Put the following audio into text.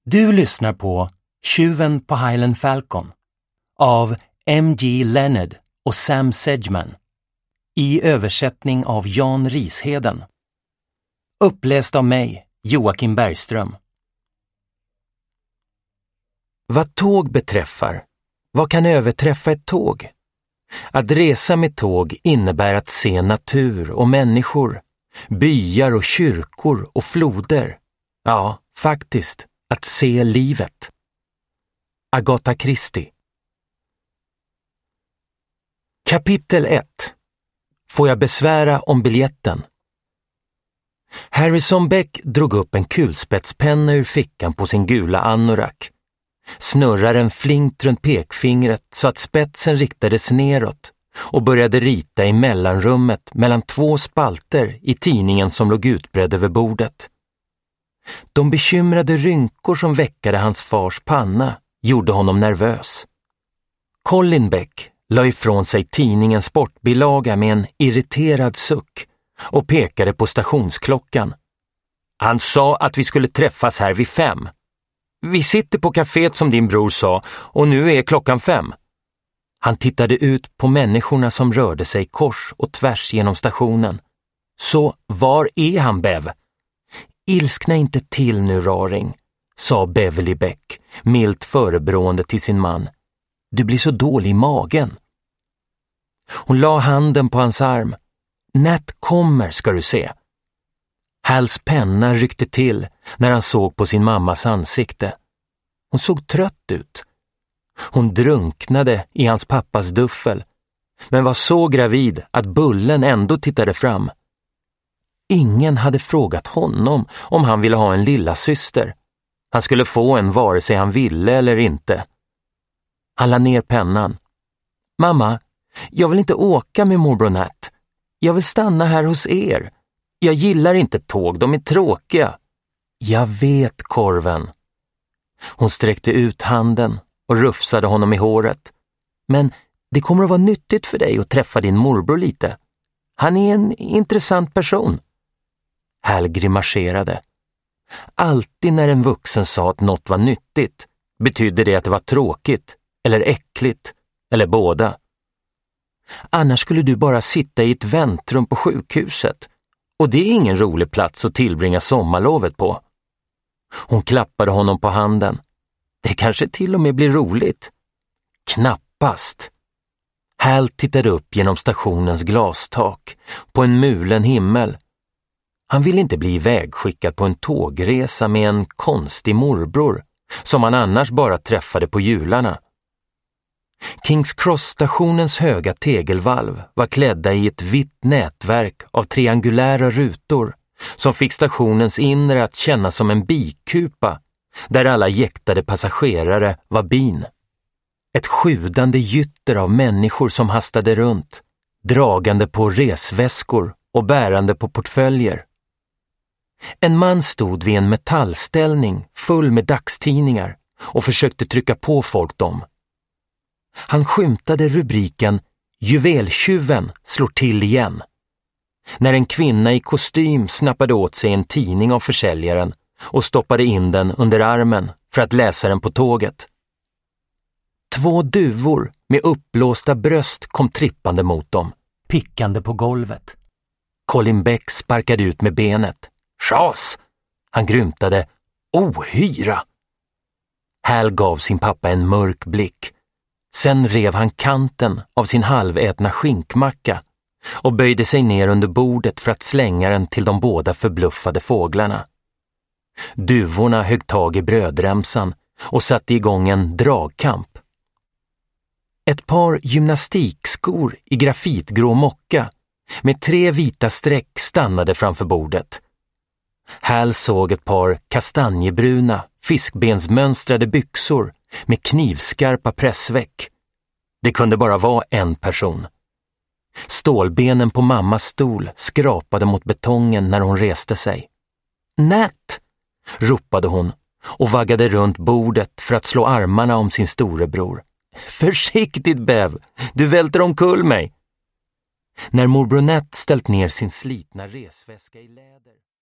Du lyssnar på Tjuven på Highland Falcon av M.G. Leonard och Sam Sedgman i översättning av Jan Risheden. Uppläst av mig, Joakim Bergström. Vad tåg beträffar, vad kan överträffa ett tåg? Att resa med tåg innebär att se natur och människor, byar och kyrkor och floder. Ja, faktiskt, att se livet. Agatha Christie. Kapitel 1. Får jag besvära om biljetten? Harrison Beck drog upp en kulspetspenna ur fickan på sin gula anorak. Snurrar en flinkt runt pekfingret så att spetsen riktades neråt och började rita i mellanrummet mellan två spalter i tidningen som låg utbredd över bordet. De bekymrade rynkor som väckade hans fars panna gjorde honom nervös. Colin Beck la ifrån sig tidningens sportbilaga med en irriterad suck och pekade på stationsklockan. Han sa att vi skulle träffas här vid 5. Vi sitter på kaféet som din bror sa och nu är klockan 5. Han tittade ut på människorna som rörde sig kors och tvärs genom stationen. Så var är han, Bev? Ilskna inte till nu, raring, sa Beverly Beck, milt förebrående till sin man. Du blir så dålig i magen. Hon la handen på hans arm. Nat kommer, ska du se. Hals penna ryckte till när han såg på sin mammas ansikte. Hon såg trött ut. Hon drunknade i hans pappas duffel, men var så gravid att bullen ändå tittade fram. Ingen hade frågat honom om han ville ha en lilla syster. Han skulle få en vare sig han ville eller inte. Han la ner pennan. Mamma, jag vill inte åka med morbror Nat. Jag vill stanna här hos er. Jag gillar inte tåg, de är tråkiga. Jag vet, korven. Hon sträckte ut handen och rufsade honom i håret. Men det kommer att vara nyttigt för dig att träffa din morbror lite. Han är en intressant person. Hal grimaserade. Alltid när en vuxen sa att något var nyttigt betydde det att det var tråkigt eller äckligt eller båda. Annars skulle du bara sitta i ett väntrum på sjukhuset och det är ingen rolig plats att tillbringa sommarlovet på. Hon klappade honom på handen. Det kanske till och med blir roligt. Knappast. Hal tittade upp genom stationens glastak på en mulen himmel. Han ville inte bli vägskickad på en tågresa med en konstig morbror som han annars bara träffade på jularna. Kings Cross-stationens höga tegelvalv var klädda i ett vitt nätverk av triangulära rutor som fick stationens inre att kännas som en bikupa där alla jäktade passagerare var bin. Ett sjudande gytter av människor som hastade runt, dragande på resväskor och bärande på portföljer. En man stod vid en metallställning full med dagstidningar och försökte trycka på folk dem. Han skymtade rubriken "Juveltjuven slår till igen" när en kvinna i kostym snappade åt sig en tidning av försäljaren och stoppade in den under armen för att läsa den på tåget. 2 duvor med uppblåsta bröst kom trippande mot dem, pickande på golvet. Colin Beck sparkade ut med benet. Chas! Han grymtade. Ohyra! Hal gav sin pappa en mörk blick. Sen rev han kanten av sin halvätna skinkmacka och böjde sig ner under bordet för att slänga den till de båda förbluffade fåglarna. Duvorna högg tag i brödremsan och satte igång en dragkamp. Ett par gymnastikskor i grafitgrå mocka med 3 vita streck stannade framför bordet. Hal såg ett par kastanjebruna, fiskbensmönstrade byxor med knivskarpa pressväck. Det kunde bara vara en person. Stålbenen på mammas stol skrapade mot betongen när hon reste sig. Nat! Ropade hon och vaggade runt bordet för att slå armarna om sin storebror. Försiktigt, Bev! Du välter omkull mig! När morbror Nat ställt ner sin slitna resväska i läder